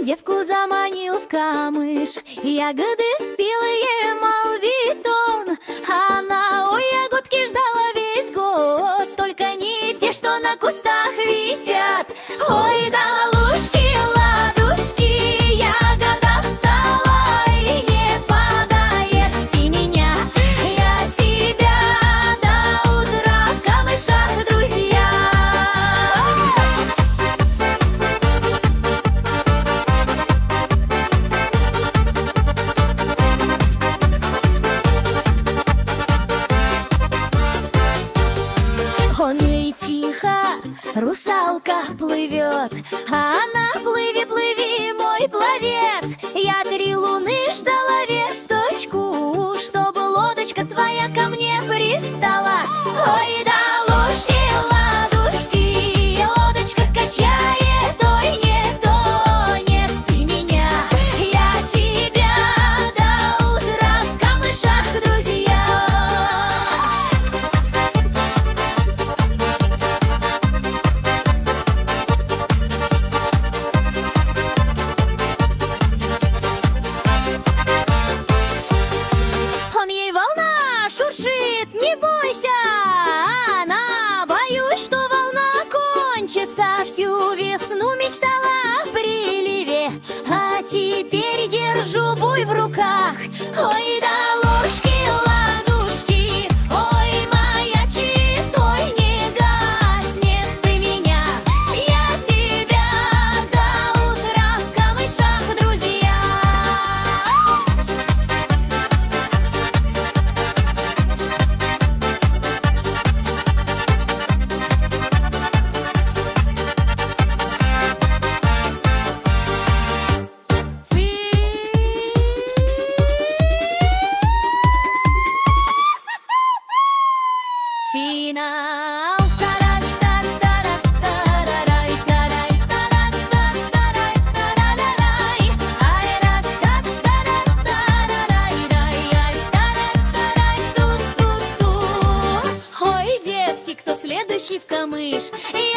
Девку заманил в камыш, ягоды спелые, молвит он. Она, ой, ягодки ждала весь год, только не те, что на кустах висят. Ой, да ладушки, ладушки, ягода встала и не падает. Ты меня, я тебя, до утра в камышах, друзья. Он и тихо, русалка плывет, а она плыви, плыви, мой пловец. Я 3 луны ждала весточку, чтобы лодочка твоя ко мне пристала. Ой, да ложки, ладушки, лодочка качает, ой, не тонет. Ты меня, я тебя, до утра в камышах, друзья. Он ей волна шуршит, не бойся, она, боюсь, что волна кончится. Всю весну мечтала о приливе, а теперь держу буй в руках. Ой, да ложки, ладушки, ой, маячит, ой, не гаснет. Ты меня, я тебя, до утра в камышах, друзья. Финал. Ой, девки, кто следующий в камыш?